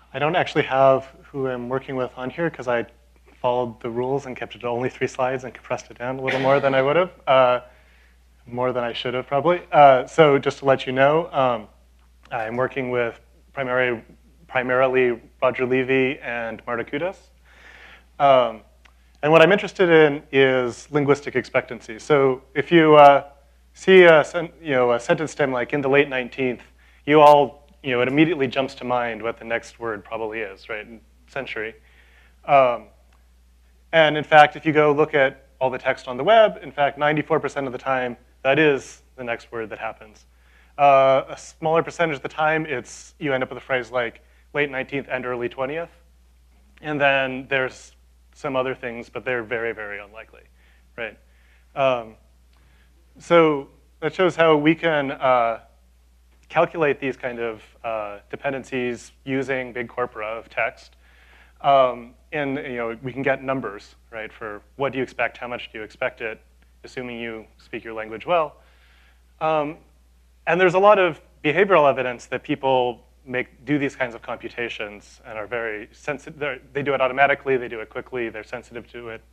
I don't actually have who I'm working with on here because I followed the rules and kept it to only 3 slides and compressed it down a little more than I would have, more than I should have probably. So just to let you know, I'm working with primarily Roger Levy and Marta Kudas. And what I'm interested in is linguistic expectancy. So if you see a sentence stem like in the late 19th, it immediately jumps to mind what the next word probably is, right, in century. And in fact, if you go look at all the text on the web, in fact, 94% of the time, that is the next word that happens. A smaller percentage of the time, you end up with a phrase like late 19th and early 20th. And then there's some other things, but they're very, very unlikely, right? So that shows how we can calculate these kind of dependencies using big corpora of text. And we can get numbers, right, for what do you expect, how much do you expect it, assuming you speak your language well. And there's a lot of behavioral evidence that people do these kinds of computations and are very sensitive. They do it automatically, they do it quickly, they're sensitive to it.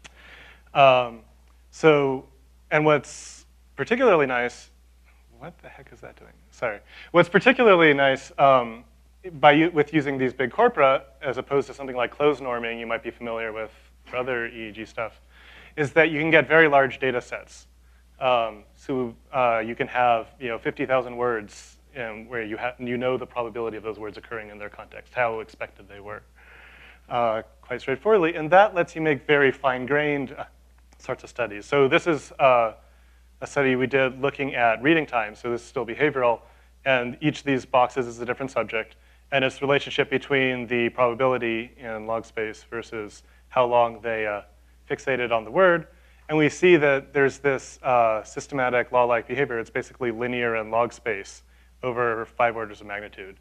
And what's particularly nice, what the heck is that doing? Sorry. What's particularly nice with using these big corpora, as opposed to something like closed norming you might be familiar with for other EEG stuff, is that you can get very large data sets. So you can have 50,000 words where you know the probability of those words occurring in their context, how expected they were, quite straightforwardly. And that lets you make very fine-grained sorts of studies. So this is a study we did looking at reading time. So this is still behavioral. And each of these boxes is a different subject. And it's the relationship between the probability in log space versus how long they fixated on the word. And we see that there's this systematic law-like behavior. It's basically linear in log space over 5 orders of magnitude.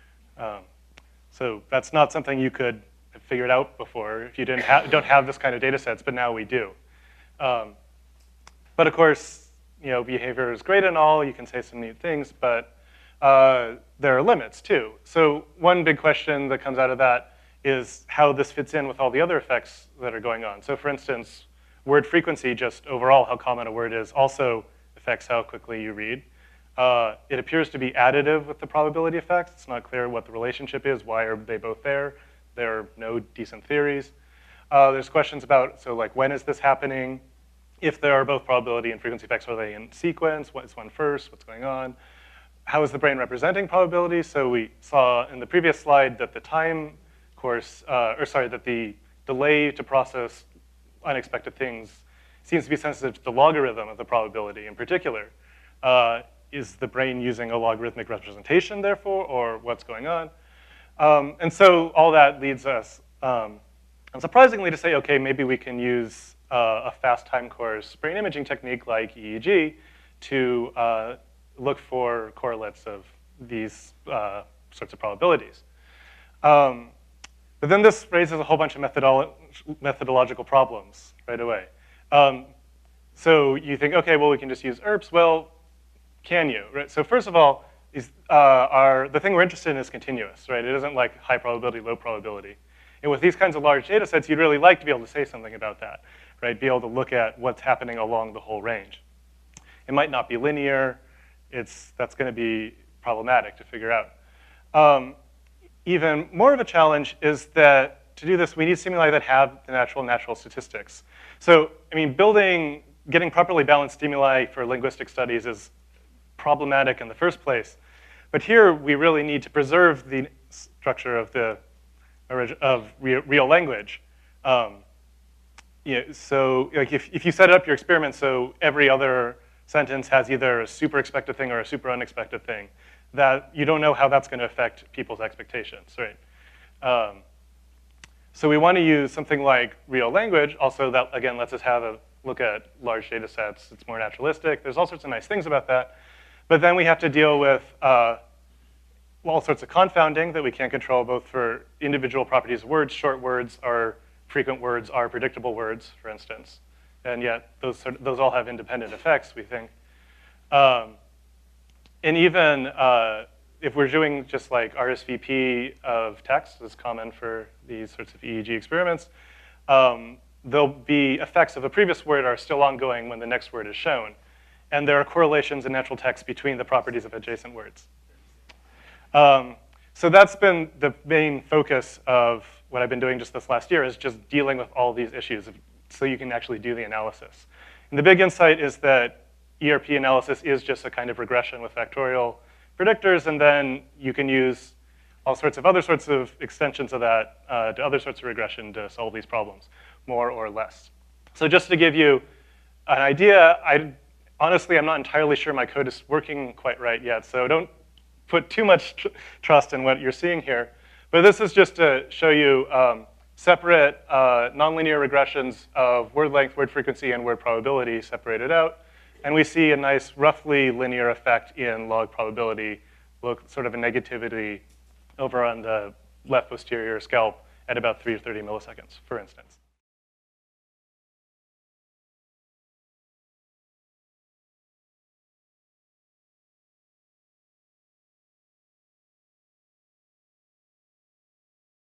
So that's not something you could have figured out before if you don't have this kind of data sets, but now we do. But of course, behavior is great and all. You can say some neat things, but there are limits too. So one big question that comes out of that is how this fits in with all the other effects that are going on. So for instance, word frequency, just overall how common a word is, also affects how quickly you read. It appears to be additive with the probability effects. It's not clear what the relationship is. Why are they both there? There are no decent theories. There's questions about, so like when is this happening? If there are both probability and frequency effects, are they in sequence? What is one first? What's going on? How is the brain representing probability? So we saw in the previous slide that the time course, that the delay to process unexpected things seems to be sensitive to the logarithm of the probability in particular. Is the brain using a logarithmic representation, therefore, or what's going on? And so all that leads us, unsurprisingly, to say, okay, maybe we can use a fast time course brain imaging technique like EEG to look for correlates of these sorts of probabilities. But then this raises a whole bunch of methodological problems right away. So you think, okay, well, we can just use ERPs. Well, can you? Right? So first of all, the thing we're interested in is continuous, right? It isn't like high probability, low probability. And with these kinds of large data sets, you'd really like to be able to say something about that, right? Be able to look at what's happening along the whole range. It might not be linear. That's going to be problematic to figure out. Even more of a challenge is that to do this, we need stimuli that have the natural statistics. So, I mean, getting properly balanced stimuli for linguistic studies is problematic in the first place. But here, we really need to preserve the structure of real language. So like if you set up your experiment so every other sentence has either a super expected thing or a super unexpected thing, that you don't know how that's going to affect people's expectations, right? So we want to use something like real language. Also, that, again, lets us have a look at large data sets. It's more naturalistic. There's all sorts of nice things about that. But then we have to deal with all sorts of confounding that we can't control, both for individual properties of words. Short words are frequent words are predictable words, for instance. And yet, those all have independent effects, we think. And even if we're doing just like RSVP of text, is common for these sorts of EEG experiments, there'll be effects of a previous word are still ongoing when the next word is shown. And there are correlations in natural text between the properties of adjacent words. So that's been the main focus of what I've been doing just this last year, is just dealing with all these issues so you can actually do the analysis. And the big insight is that ERP analysis is just a kind of regression with factorial predictors, and then you can use all sorts of other sorts of extensions of that to other sorts of regression to solve these problems, more or less. So just to give you an idea, honestly, I'm not entirely sure my code is working quite right yet, so don't put too much trust in what you're seeing here. But this is just to show you separate nonlinear regressions of word length, word frequency, and word probability separated out. And we see a nice, roughly linear effect in log probability, sort of a negativity over on the left posterior scalp at about 3 to 30 milliseconds, for instance.